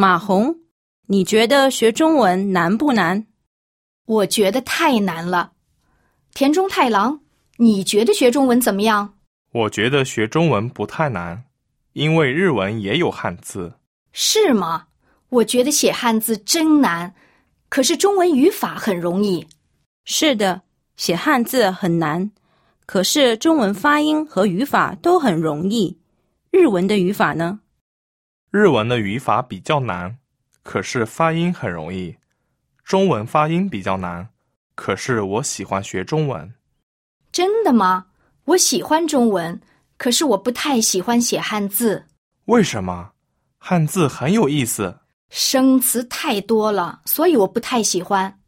马红，你觉得学中文难不难？ 我觉得太难了。田中太郎，你觉得学中文怎么样？ 我觉得学中文不太难，因为日文也有汉字。 是吗？我觉得写汉字真难，可是中文语法很容易。 是的，写汉字很难，可是中文发音和语法都很容易。日文的语法呢？ 日文的语法比较难，可是发音很容易。中文发音比较难，可是我喜欢学中文。 真的吗？我喜欢中文，可是我不太喜欢写汉字。 为什么？汉字很有意思。 生词太多了，所以我不太喜欢。